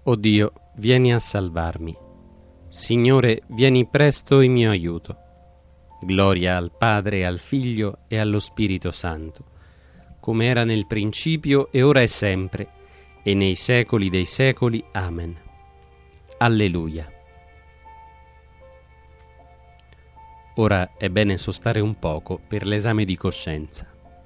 O Dio, vieni a salvarmi. Signore, vieni presto in mio aiuto. Gloria al Padre, al Figlio e allo Spirito Santo, come era nel principio e ora e sempre, e nei secoli dei secoli. Amen. Alleluia. Ora è bene sostare un poco per l'esame di coscienza.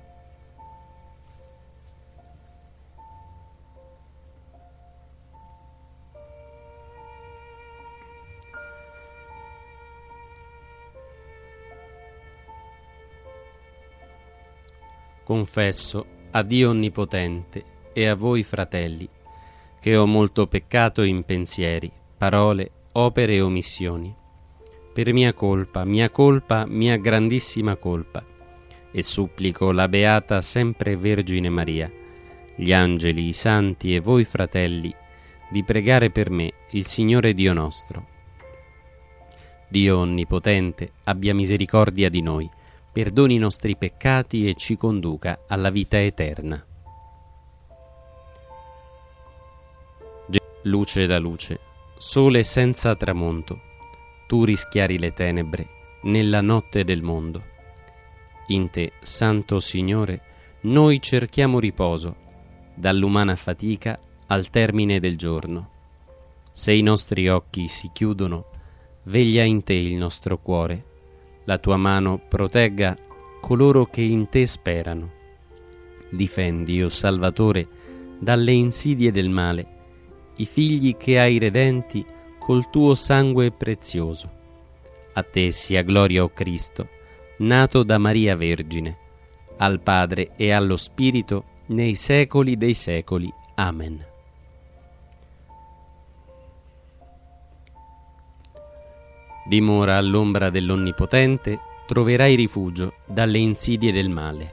Confesso a Dio Onnipotente e a voi, fratelli, che ho molto peccato in pensieri, parole, opere e omissioni, per mia colpa, mia grandissima colpa, e supplico la Beata sempre Vergine Maria, gli angeli, i santi e voi, fratelli, di pregare per me il Signore Dio nostro. Dio Onnipotente abbia misericordia di noi, perdoni i nostri peccati e ci conduca alla vita eterna. Luce da luce, sole senza tramonto, tu rischiari le tenebre nella notte del mondo. In te, Santo Signore, noi cerchiamo riposo dall'umana fatica al termine del giorno. Se i nostri occhi si chiudono, veglia in te il nostro cuore. La tua mano protegga coloro che in te sperano. Difendi, o Salvatore, dalle insidie del male, i figli che hai redenti col tuo sangue prezioso. A te sia gloria, o Cristo, nato da Maria Vergine, al Padre e allo Spirito, nei secoli dei secoli. Amen. Dimora all'ombra dell'Onnipotente, troverai rifugio dalle insidie del male.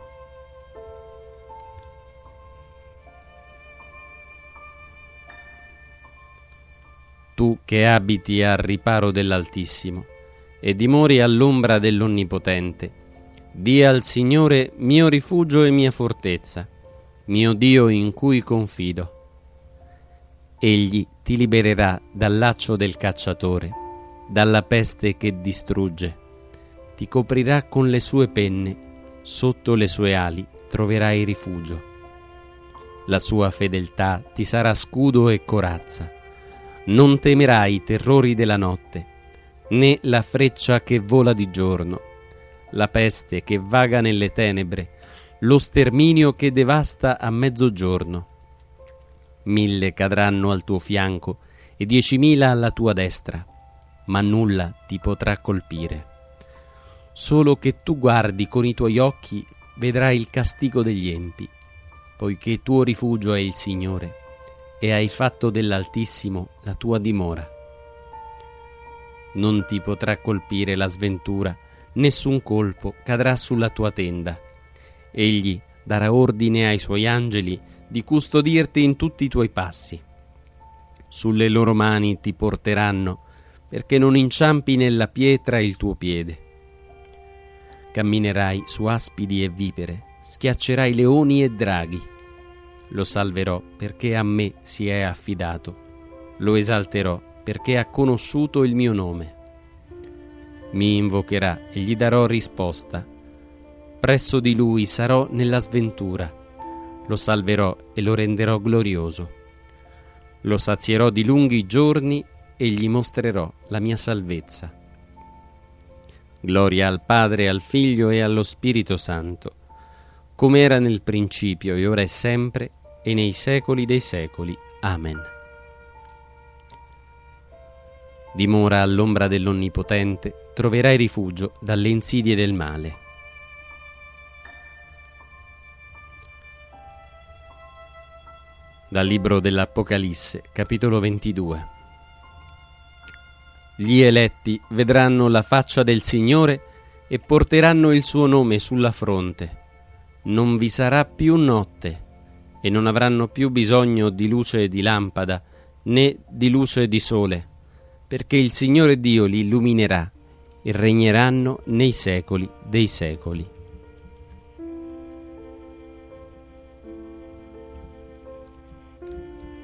Tu che abiti al riparo dell'Altissimo e dimori all'ombra dell'Onnipotente, dia al Signore mio rifugio e mia fortezza, mio Dio in cui confido. Egli ti libererà dal laccio del cacciatore, dalla peste che distrugge. Ti coprirà con le sue penne, sotto le sue ali troverai rifugio. La sua fedeltà ti sarà scudo e corazza. Non temerai i terrori della notte, né la freccia che vola di giorno, la peste che vaga nelle tenebre, lo sterminio che devasta a mezzogiorno. 1000 cadranno al tuo fianco e 10.000 alla tua destra, ma nulla ti potrà colpire. Solo che tu guardi con i tuoi occhi vedrai il castigo degli empi, poiché tuo rifugio è il Signore e hai fatto dell'Altissimo la tua dimora. Non ti potrà colpire la sventura, nessun colpo cadrà sulla tua tenda. Egli darà ordine ai suoi angeli di custodirti in tutti i tuoi passi. Sulle loro mani ti porteranno, perché non inciampi nella pietra il tuo piede. Camminerai su aspidi e vipere, schiaccerai leoni e draghi. Lo salverò perché a me si è affidato, lo esalterò perché ha conosciuto il mio nome. Mi invocherà e gli darò risposta. Presso di lui sarò nella sventura, lo salverò e lo renderò glorioso. Lo sazierò di lunghi giorni e gli mostrerò la mia salvezza. Gloria al Padre, al Figlio e allo Spirito Santo, come era nel principio e ora e sempre, e nei secoli dei secoli. Amen. Dimora all'ombra dell'Onnipotente, troverai rifugio dalle insidie del male. Dal libro dell'Apocalisse, capitolo 22. Gli eletti vedranno la faccia del Signore e porteranno il suo nome sulla fronte. Non vi sarà più notte e non avranno più bisogno di luce di lampada né di luce di sole, perché il Signore Dio li illuminerà e regneranno nei secoli dei secoli.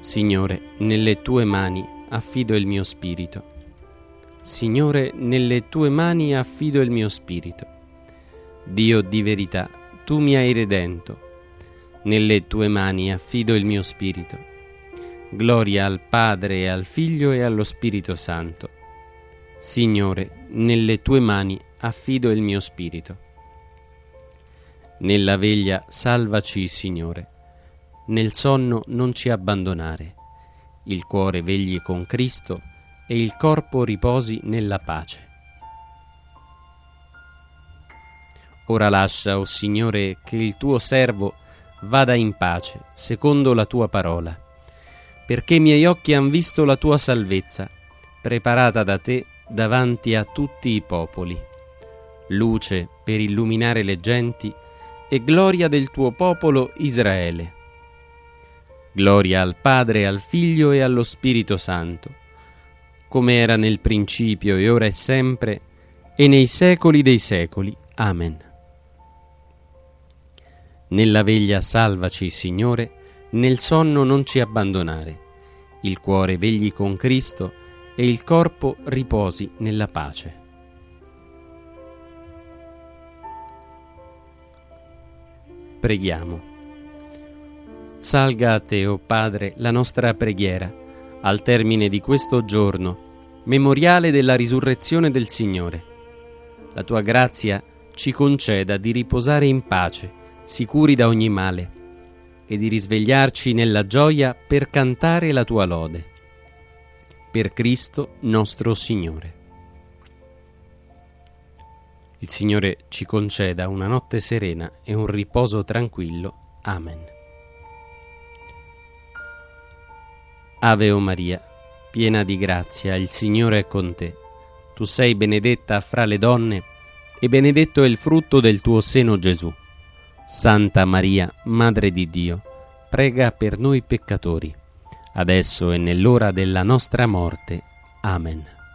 Signore, nelle tue mani affido il mio spirito. Signore, nelle tue mani affido il mio spirito. Dio di verità, tu mi hai redento. Nelle tue mani affido il mio spirito. Gloria al Padre e al Figlio e allo Spirito Santo. Signore, nelle tue mani affido il mio spirito. Nella veglia salvaci, Signore. Nel sonno non ci abbandonare. Il cuore vegli con Cristo e il corpo riposi nella pace. Ora lascia, o Signore, che il tuo servo vada in pace, secondo la tua parola, perché i miei occhi han visto la tua salvezza, preparata da te davanti a tutti i popoli, luce per illuminare le genti e gloria del tuo popolo Israele. Gloria al Padre, al Figlio e allo Spirito Santo, come era nel principio e ora e sempre, e nei secoli dei secoli. Amen. Nella veglia salvaci, Signore, nel sonno non ci abbandonare. Il cuore vegli con Cristo e il corpo riposi nella pace. Preghiamo. Salga a te, o Padre, la nostra preghiera, al termine di questo giorno, memoriale della risurrezione del Signore. La tua grazia ci conceda di riposare in pace, sicuri da ogni male, e di risvegliarci nella gioia per cantare la tua lode. Per Cristo nostro Signore. Il Signore ci conceda una notte serena e un riposo tranquillo. Amen. Ave o Maria, piena di grazia, il Signore è con te. Tu sei benedetta fra le donne e benedetto è il frutto del tuo seno, Gesù. Santa Maria, Madre di Dio, prega per noi peccatori, adesso e nell'ora della nostra morte. Amen.